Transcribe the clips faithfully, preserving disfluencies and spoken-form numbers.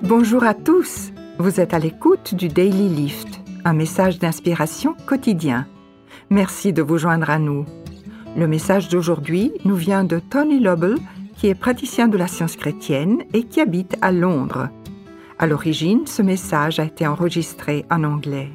Bonjour à tous, vous êtes à l'écoute du Daily Lift, un message d'inspiration quotidien. Merci de vous joindre à nous. Le message d'aujourd'hui nous vient de Tony Lobel, qui est praticien de la science chrétienne et qui habite à Londres. À l'origine, ce message a été enregistré en anglais.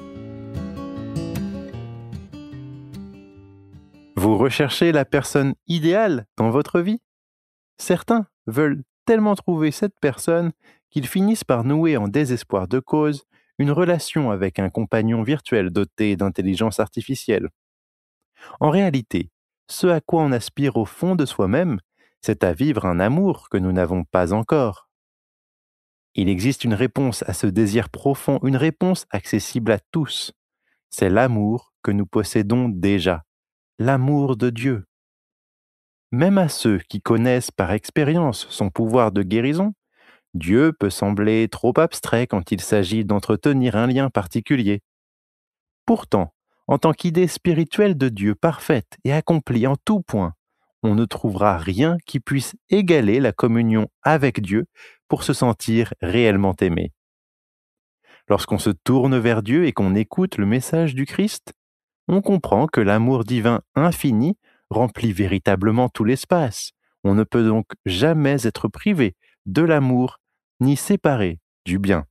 Vous recherchez la personne idéale dans votre vie? Certains veulent tellement trouver cette personne qu'ils finissent par nouer en désespoir de cause une relation avec un compagnon virtuel doté d'intelligence artificielle. En réalité, ce à quoi on aspire au fond de soi-même, c'est à vivre un amour que nous n'avons pas encore. Il existe une réponse à ce désir profond, une réponse accessible à tous. C'est l'amour que nous possédons déjà, l'amour de Dieu. Même à ceux qui connaissent par expérience son pouvoir de guérison, Dieu peut sembler trop abstrait quand il s'agit d'entretenir un lien particulier. Pourtant, en tant qu'idée spirituelle de Dieu parfaite et accomplie en tout point, on ne trouvera rien qui puisse égaler la communion avec Dieu pour se sentir réellement aimé. Lorsqu'on se tourne vers Dieu et qu'on écoute le message du Christ, on comprend que l'amour divin infini remplit véritablement tout l'espace. On ne peut donc jamais être privé de l'amour ni séparé du bien.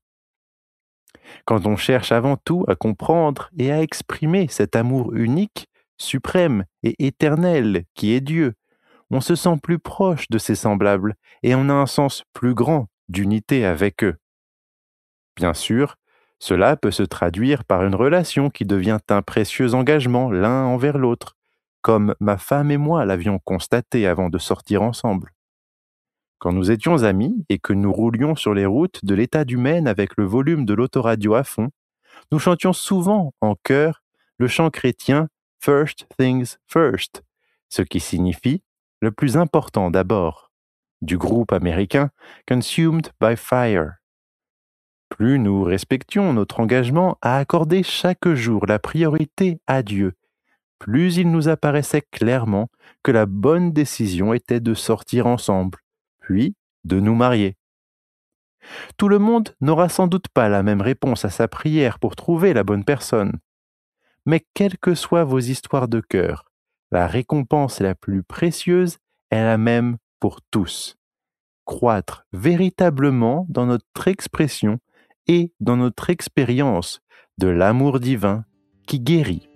Quand on cherche avant tout à comprendre et à exprimer cet amour unique, suprême et éternel qui est Dieu, on se sent plus proche de ses semblables et on a un sens plus grand d'unité avec eux. Bien sûr, cela peut se traduire par une relation qui devient un précieux engagement l'un envers l'autre, comme ma femme et moi l'avions constaté avant de sortir ensemble. Quand nous étions amis et que nous roulions sur les routes de l'État du Maine avec le volume de l'autoradio à fond, nous chantions souvent en chœur le chant chrétien « First Things First », ce qui signifie « le plus important d'abord », du groupe américain « Consumed by Fire ». Plus nous respections notre engagement à accorder chaque jour la priorité à Dieu, plus il nous apparaissait clairement que la bonne décision était de sortir ensemble, puis de nous marier. Tout le monde n'aura sans doute pas la même réponse à sa prière pour trouver la bonne personne. Mais quelles que soient vos histoires de cœur, la récompense la plus précieuse est la même pour tous. Croître véritablement dans notre expression et dans notre expérience de l'amour divin qui guérit.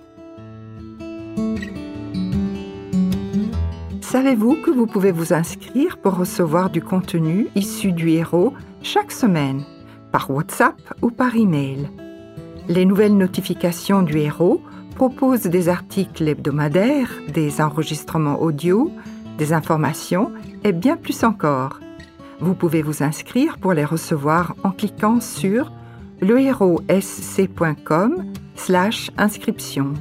Savez-vous que vous pouvez vous inscrire pour recevoir du contenu issu du Héros chaque semaine, par WhatsApp ou par email? Les nouvelles notifications du Héros proposent des articles hebdomadaires, des enregistrements audio, des informations et bien plus encore. Vous pouvez vous inscrire pour les recevoir en cliquant sur leherosc.com slash inscription.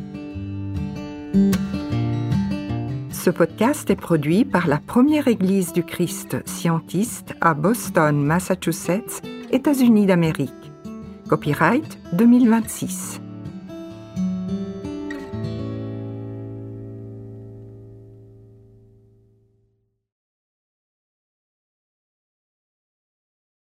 Ce podcast est produit par la Première Église du Christ scientiste à Boston, Massachusetts, États-Unis d'Amérique. Copyright deux mille vingt-six.